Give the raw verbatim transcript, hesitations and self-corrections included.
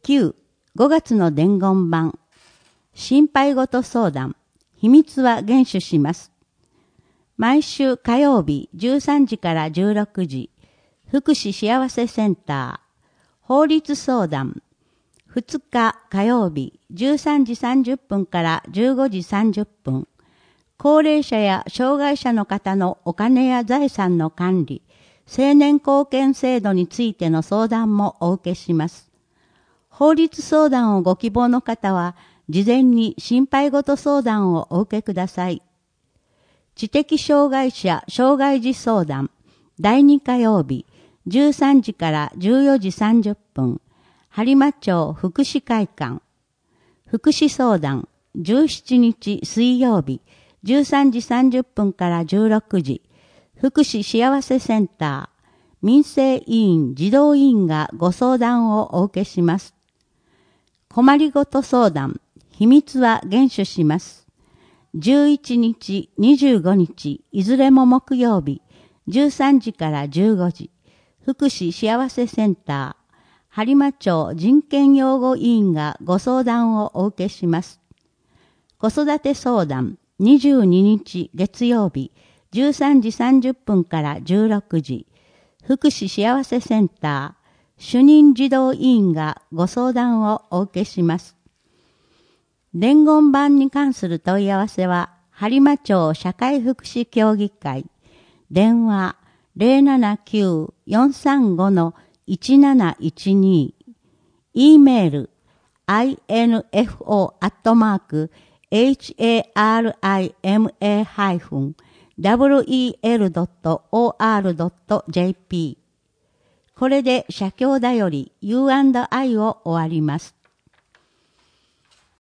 きゅう、ごがつの伝言版。心配事相談。秘密は厳守します。毎週火曜日じゅうさんじからじゅうろくじ、福祉幸せセンター、法律相談。ふつか火曜日じゅうさんじさんじゅっぷんからじゅうごじさんじゅっぷん、高齢者や障害者の方のお金や財産の管理、青年貢献制度についての相談もお受けします。法律相談をご希望の方は、事前に心配事相談をお受けください。知的障害者障害児相談、だいに火曜日、じゅうさんじからじゅうよじさんじゅっぷん、播磨町福祉会館。福祉相談、じゅうしちにち水曜日、じゅうさんじさんじゅっぷんからじゅうろくじ、福祉幸せセンター、民生委員児童委員がご相談をお受けします。困りごと相談、秘密は厳守します。じゅういちにち、にじゅうごにち、いずれも木曜日、じゅうさんじからじゅうごじ、福祉幸せセンター、播磨町人権擁護委員がご相談をお受けします。子育て相談、にじゅうににち月曜日、じゅうさんじさんじゅっぷんからじゅうろくじ、福祉幸せセンター、主任児童委員がご相談をお受けします。伝言版に関する問い合わせは、播磨町社会福祉協議会、電話 ゼロななきゅう よんさんご いちなないちに、e メール アイエヌエフオー アットマーク ハーリマ ダブリューイーエル ドット オーアール ドット ジェーピー。これで社協だより ユーアンドアイ を終わります。